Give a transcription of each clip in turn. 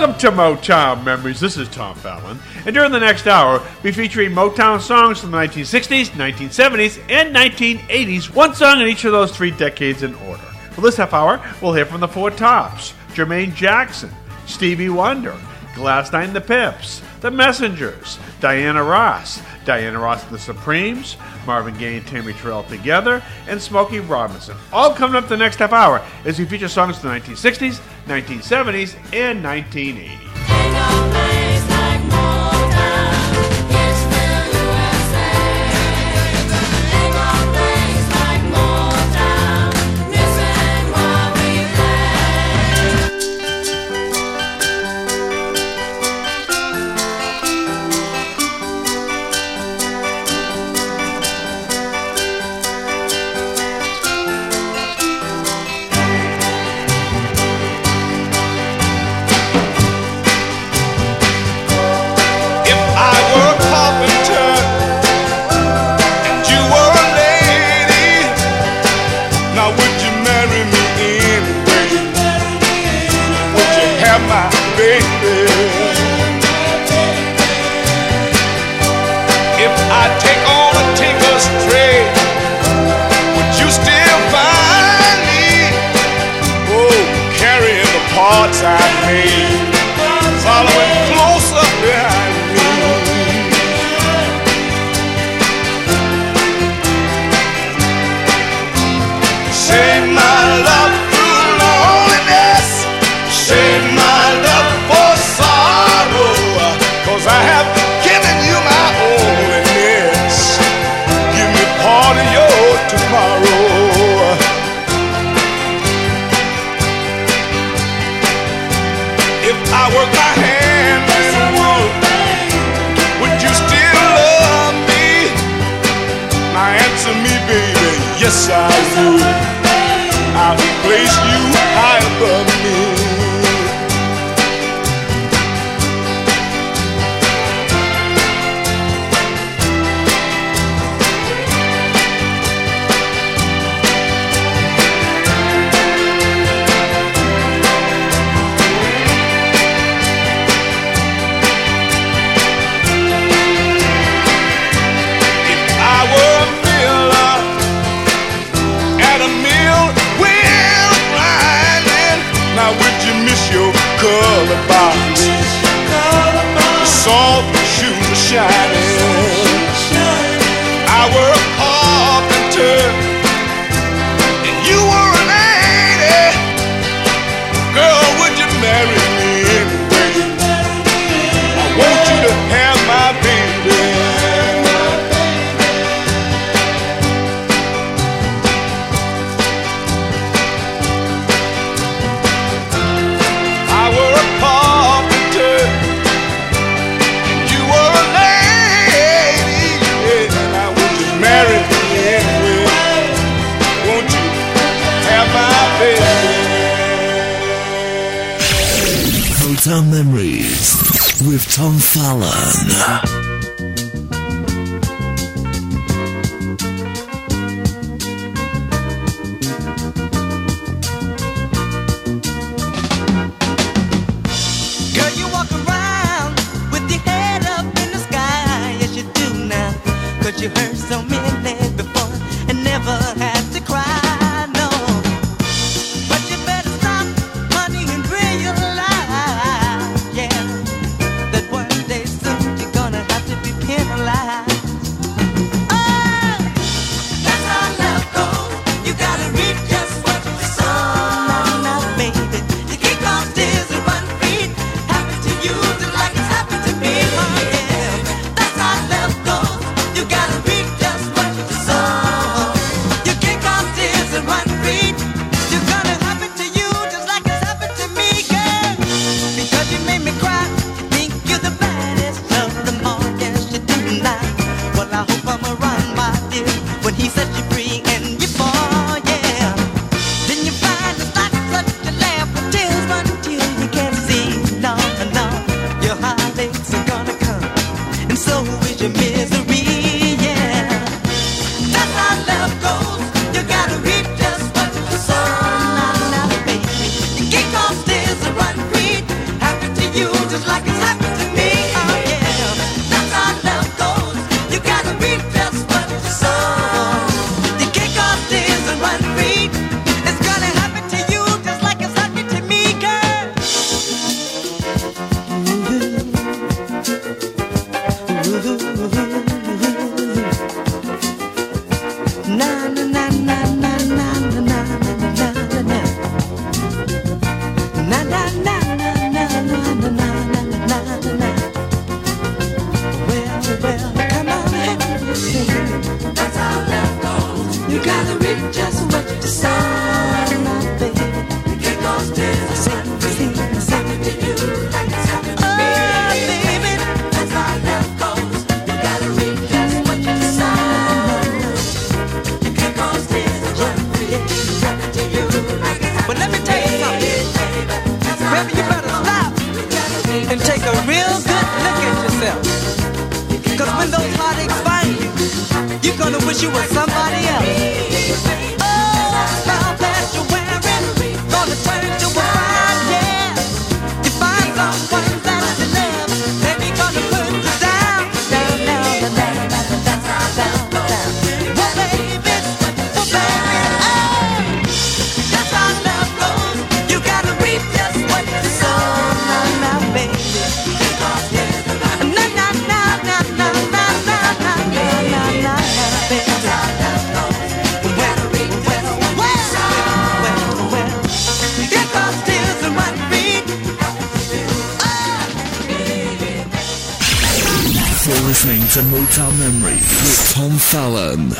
Welcome to Motown Memories. This is Tom Fallon. And during the next hour, we'll be featuring Motown songs from the 1960s, 1970s, and 1980s. One song in each of those 3 decades in order. For this half hour, we'll hear from the Four Tops, Jermaine Jackson, Stevie Wonder, Glass 9 the Pips, The Messengers, Diana Ross and the Supremes, Marvin Gaye and Tammy Terrell Together, and Smokey Robinson. All coming up the next half hour as we feature songs from the 1960s, 1970s, and 1980s. Motown Memories with Tom Fallon. You heard so many before and never had to cry, no. But you better stop, honey, and realize, yeah, that one day soon you're gonna have to be penalized. Oh, that's how love goes. You gotta reap just what you sow. Now, baby, you kick off tears and run free. Happened to you just like it's happened to me. Oh, yeah, that's how love goes. You gotta reap just what you sow. You kick off tears and run free. You're gonna happen to you just like it's happened to me, girl. Because you made me cry. You think you're the baddest of them all. Yes, you do now. Well, I hope I'ma run, my dear, when he sets you free and you fall, yeah. Then you find it's not such a laugh when tears run till you can't see. No, no, your heartaches are gonna come, and so is your misery. knows how to explain. You're gonna wish you were somebody else. Oh, smile that you're wearing, gonna turn to a fine, yeah. You find someone that you love, maybe gonna put you down, down, down, down, down, down, down, down, down. Well, baby, oh, that's how love goes. You gotta reap just what you sow, now, now, baby. You're listening to Motown Memories with Tom Fallon.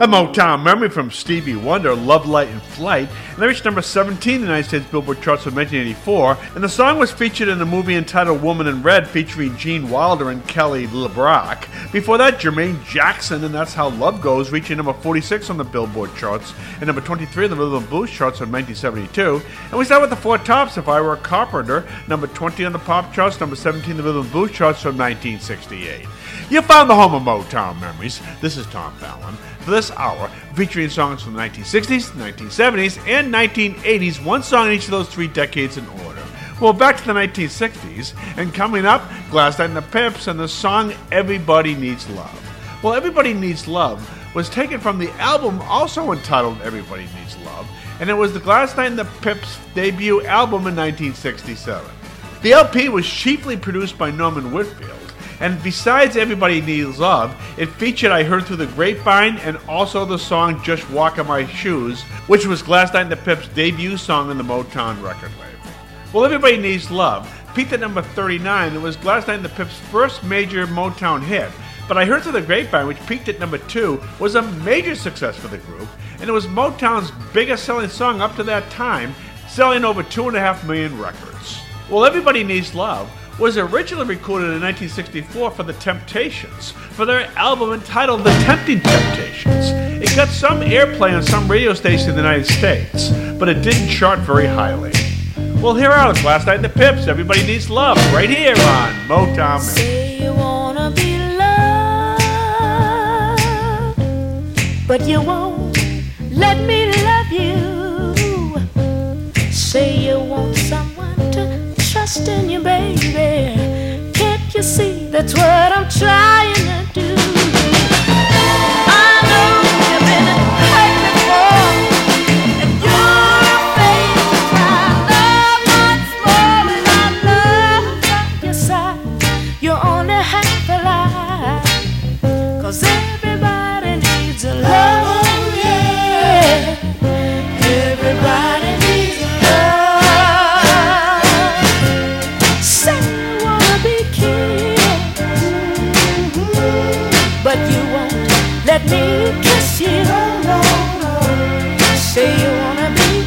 A Motown memory from Stevie Wonder, Love, Light, and Flight, and they reached number 17 in the United States Billboard charts in 1984, and the song was featured in a movie entitled Woman in Red featuring Gene Wilder and Kelly LeBrock. Before that, Jermaine Jackson, and That's How Love Goes, reaching number 46 on the Billboard charts, and number 23 on the Rhythm and Blues charts in 1972, and we start with the Four Tops, If I Were a Carpenter, number 20 on the pop charts, number 17 on the Rhythm and Blues charts from 1968. You found the home of Motown memories. This is Tom Fallon. For this hour, featuring songs from the 1960s, 1970s, and 1980s, one song in each of those three decades in order. Well, back to the 1960s, and coming up, Glass Knight and the Pips and the song Everybody Needs Love. Well, Everybody Needs Love was taken from the album also entitled Everybody Needs Love, and it was the Glass Knight and the Pips' debut album in 1967. The LP was chiefly produced by Norman Whitfield, and besides Everybody Needs Love, it featured I Heard Through the Grapevine and also the song Just Walk in My Shoes, which was Glass Knight and the Pips' debut song on the Motown record label. Well, Everybody Needs Love peaked at number 39 and was Glass Knight and the Pips' first major Motown hit, but I Heard Through the Grapevine, which peaked at number 2, was a major success for the group, and it was Motown's biggest selling song up to that time, selling over 2.5 million records. Well, Everybody Needs Love was originally recorded in 1964 for the Temptations, for their album entitled The Tempting Temptations. It got some airplay on some radio stations in the United States, but it didn't chart very highly. Well, here are the Glass Knight and the Pips, Everybody Needs Love, right here on Motown Memories. Say you wanna be loved, but you won't let me love you. Say you want someone to trust in you, baby. Can't you see that's what I'm trying to do? I know you've been hurt before, and you're afraid to try. Love once more, and I love by your side. You're only half alive, 'cause everybody needs a love, yeah. Everybody needs a love. Say you wanna be kissed, but you won't let me kiss you. Say you wanna be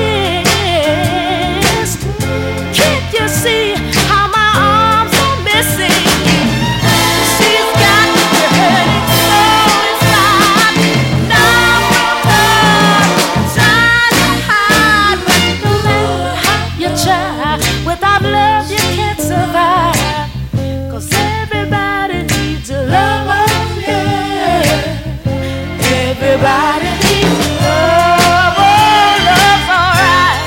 missed. Can't you see how my arms are missing? She's got me hurting so inside. Now I'm trying to hide, but no matter how you try, without love you can't survive. 'Cause everybody needs a love, yeah. Everybody needs a love, oh, love's alright.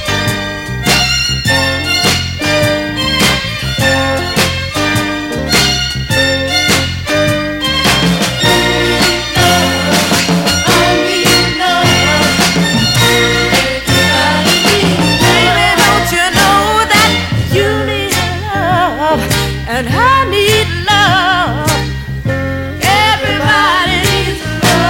I need love, everybody needs love. Baby, don't you know that you need love, and I need love. Everybody needs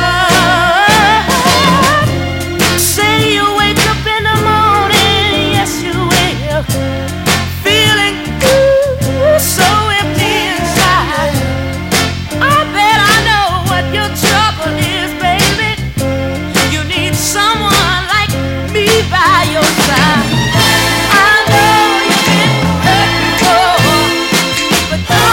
love. Say you wake up in the morning, yes you will, feeling so empty inside. I bet I know what your trouble is, baby. You need someone like me by your side. I know you've been hurt before, but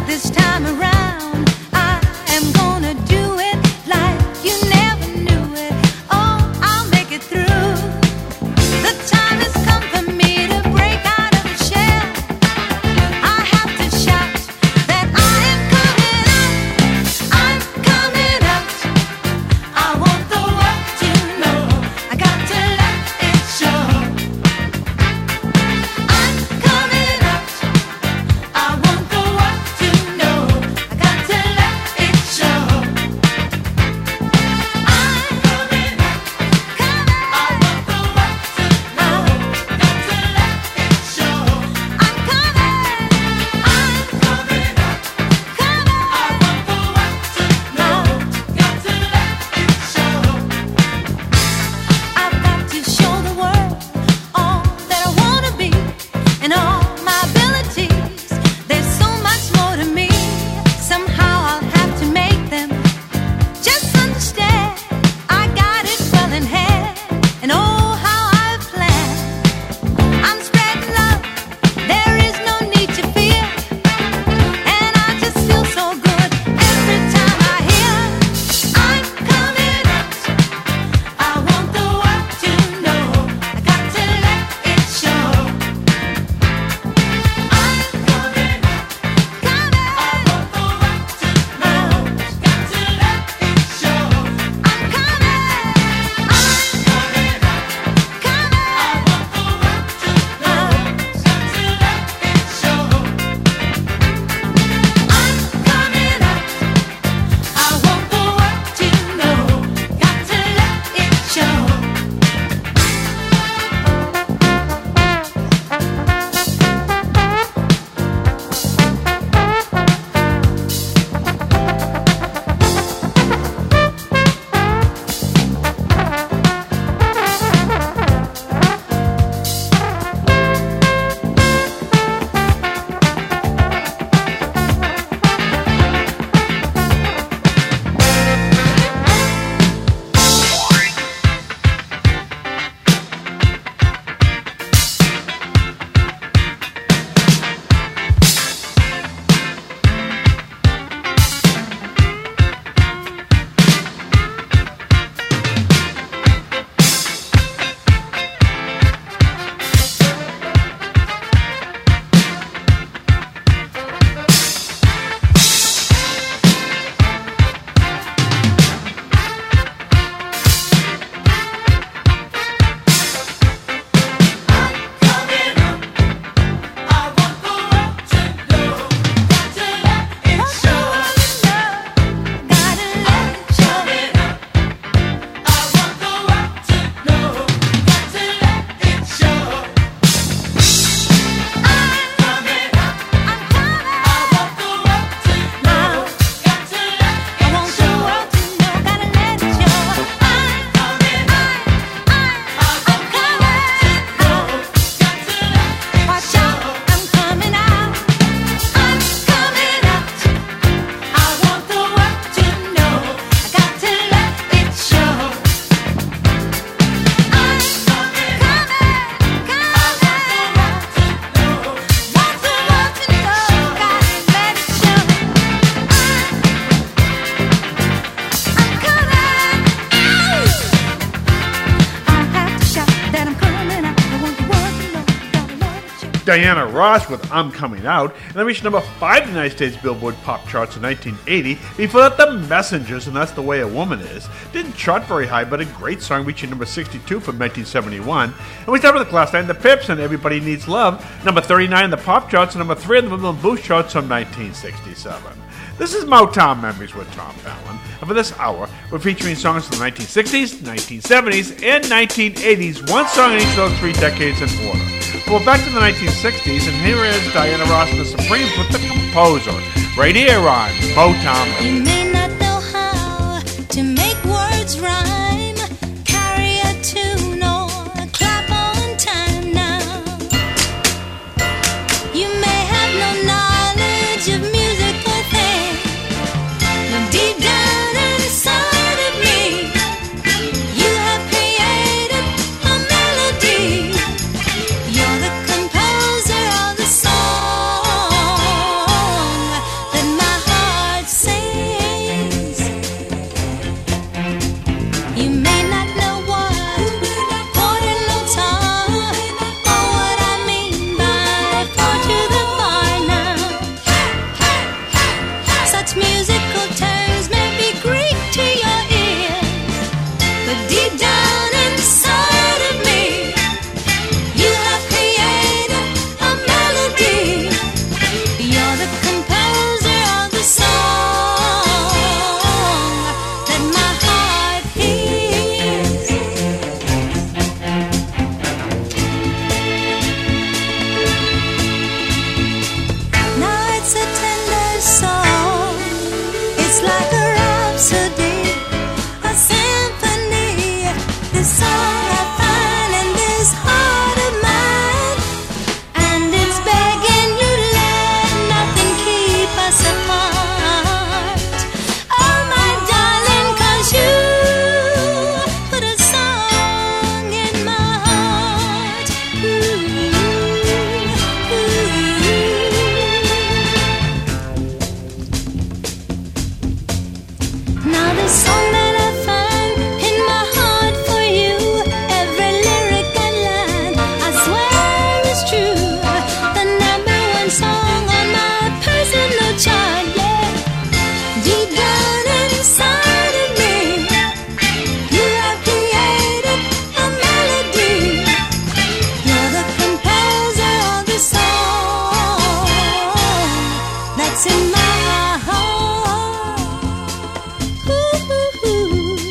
this time around. I am gonna do it like you never knew it. Oh, I'll make it through. The time has come for me to break out of the shell. I have to shout that I am coming out. I'm coming out. I want the world to know. I got to let it show. I'm coming out. I want the world to know. I got to let it show. I'm coming out. I want the world to know. Got to let it show. I'm coming. I'm coming out. I want the world to know. Got to let it show. I've got to show the world all that I wanna be and all my abilities. There's so much more to me. Somehow I'll have to make them just understand. I got it well in hand, and oh, how I've planned. I'm spreading love. There is no need to fear, and I just feel so good every time I hear I'm coming out. I want the world to know. I got to let it show. I'm coming out. I want the world to know. Got to let it show. I'm coming. I'm coming out. I want the world to know. Got to let it show. I'm coming out. I want the world to know. Got to let it show. Diana Ross with I'm Coming Out, and they reached number 5 in the United States Billboard pop charts in 1980. Before that, The Messengers, and That's the Way a Woman Is. Didn't chart very high, but a great song, reaching number 62 from 1971. And we start with the class 9, The Pips, and Everybody Needs Love, number 39 in the pop charts, and number 3 in the Women Blues charts from 1967. This is Motown Memories with Tom Fallon, and for this hour, we're featuring songs from the 1960s, 1970s, and 1980s, one song in each of those 3 decades in order. Well, back to the 1960s, and here is Diana Ross and the Supremes with The Composer, right here on Motown Memories. You may not know how to make words rhyme, carry a tune or clap on time now. You may have no knowledge of music or thing, but deep down inside of me, you have created a melody. You're the composer of the song that that's in my heart. Ooh.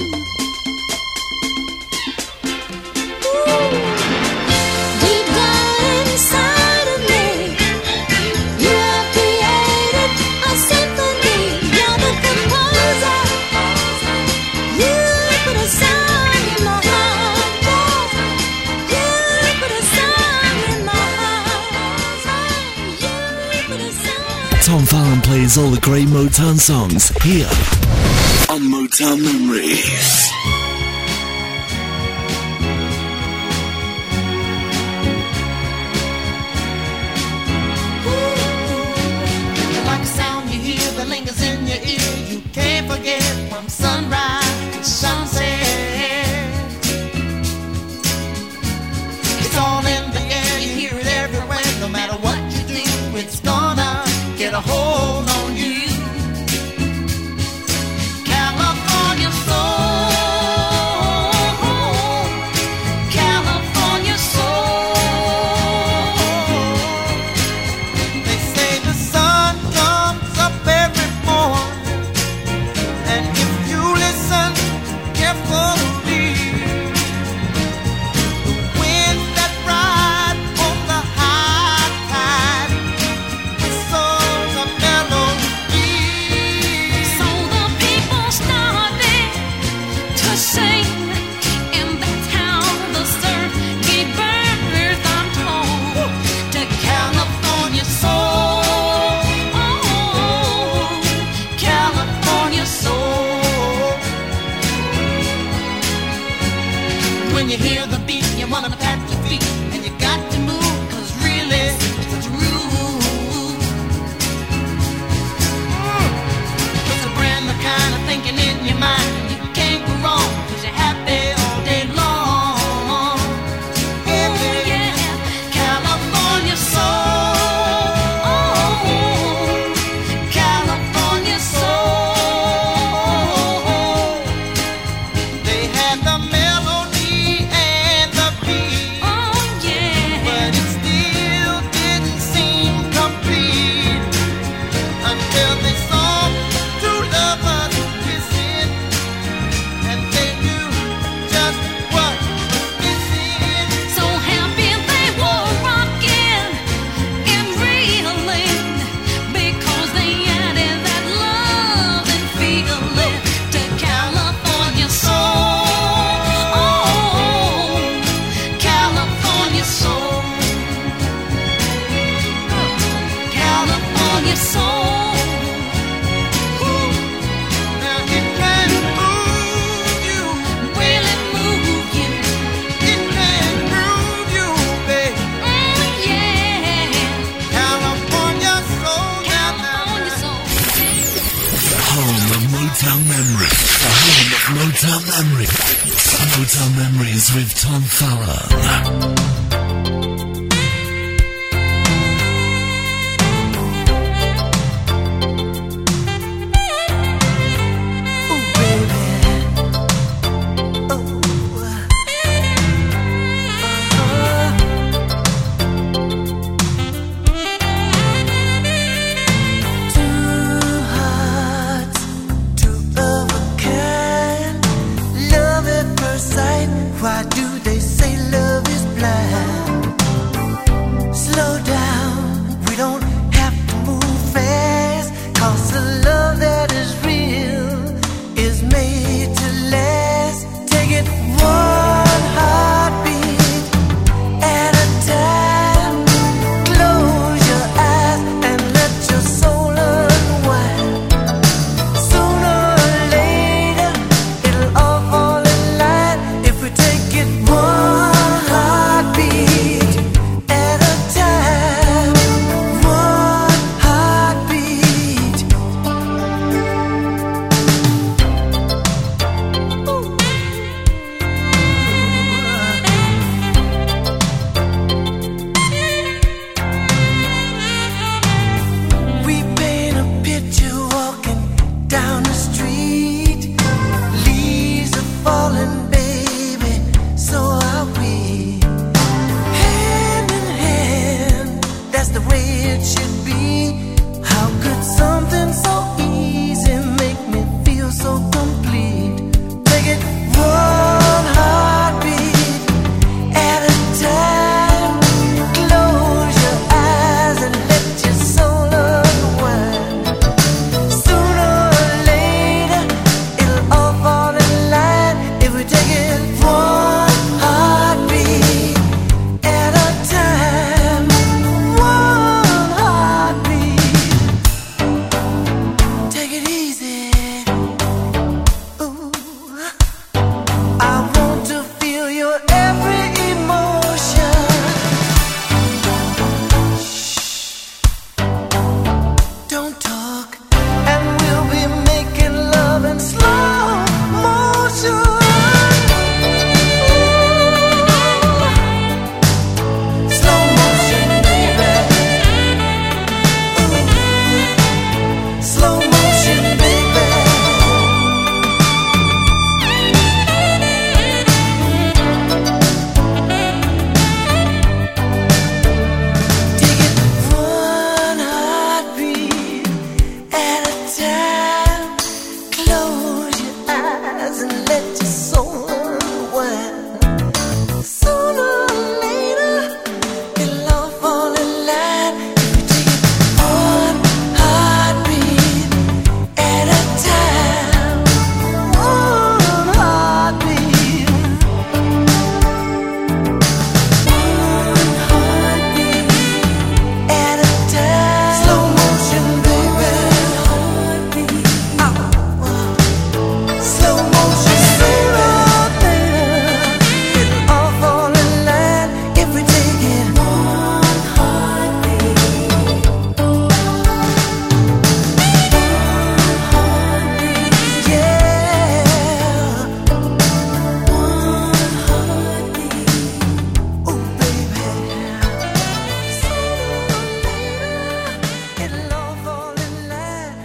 Deep down inside of me, you have created a symphony. You're the composer. You put a song in my heart. You put a song in my heart. You put a song. Tom Fallon plays all the great Motown songs here on Motown Memories. Like a sound you hear that lingers in your ear, you can't forget from sunrise to sunset. It's all in the air, you hear it everywhere. No matter what you do, it's gonna get a hold on you. California soul, California soul. They say the sun comes up every morning, and if you listen carefully, the winds that ride on the high tide whistles a melody. So the people started to sing, and that's how the surf gave birth, I'm told, to California soul, California soul. When you hear the beat, you wanna pat your feet, and you got to move, 'cause really it's a groove. It's a brand new kind of thinking in your mind. You can't go wrong, 'cause you're happy all day long. Yeah, California soul, California soul. They had the melody and the beat, but it still didn't seem complete until they saw two lovers kissing, and they knew just what was missing. So happy they were rocking and reeling, because they added that love and feeling to California soul, California soul, California soul. Now it can move you, Really move you, it can groove you, babe. yeah, California soul, California soul. Home of Motown Memories. The home of Motown Memories. Motown Memories with Tom Fallon. Two hearts, two of a kind. Love at first sight. Why do they say love is blind?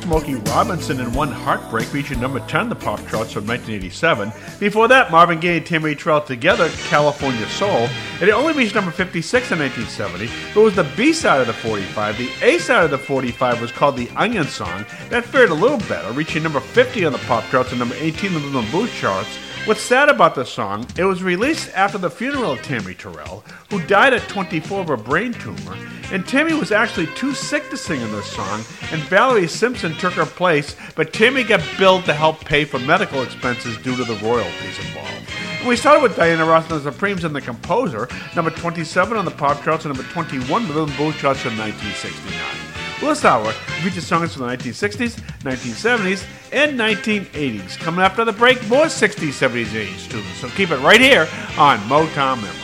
Smokey Robinson and One Heartbreak reaching number 10 on the pop charts from 1987. Before that, Marvin Gaye and Tammy Terrell together, California Soul. And it only reached number 56 in 1970, but it was the B-side of the 45. The A-side of the 45 was called The Onion Song. That fared a little better, reaching number 50 on the pop charts and number 18 on the rhythm and blues charts. What's sad about the song, it was released after the funeral of Tammy Terrell, who died at 24 of a brain tumor, and Tammy was actually too sick to sing in this song, and Valerie Simpson took her place, but Tammy got billed to help pay for medical expenses due to the royalties involved. And we started with Diana Ross and the Supremes and The Composer, number 27 on the pop charts and number 21 on the rhythm and blues charts from 1969. Well, this hour features songs from the 1960s, 1970s, and 1980s. Coming after the break, more 60s, 70s, 80s tunes. So keep it right here on Motown Memories.